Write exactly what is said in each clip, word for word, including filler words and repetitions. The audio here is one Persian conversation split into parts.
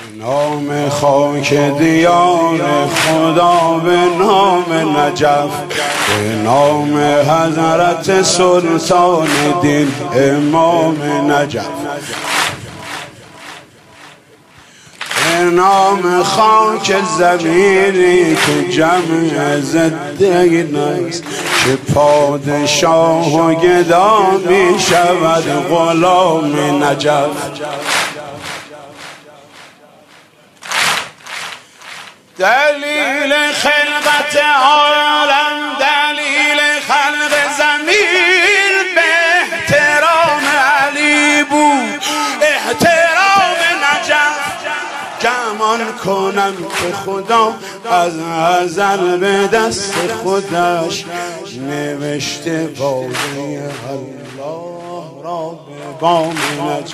نام خاک دیار خدا، به نام نجف، به نام حضرت سلطان دین امام نجف، به نام خاک زمینی که جمع ضدین است، که پادشاه و گدا می شود غلام نجف. دلیل خلقت عالم، دلیل خلق زمین، به احترام علی بود احترام نجف. گمان کنم که خدا از ازل به دست خودش نوشته واژه الله را به بام نجف.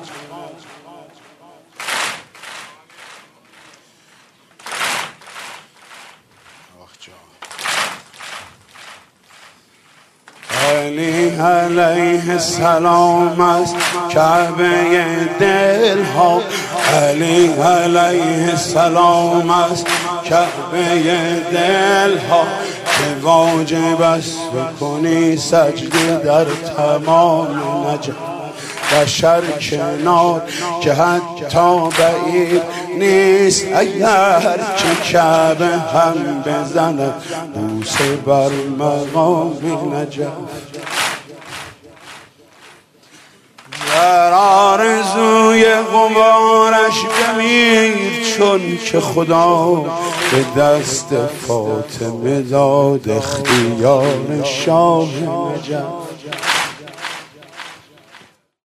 علی علیه السلام است کعبه دل ها، علی علیه السلام است کعبه دل ها، که واجب است بکنی سجده در تمام نجف. بشر کنار که حتی بعید نیست، اگر که کعبه هم بزند بوسه بر مقام نجف. در آرزوی غبارش بمیر، چون که خدا به دست فاطمه داد اختیار شاه نجف.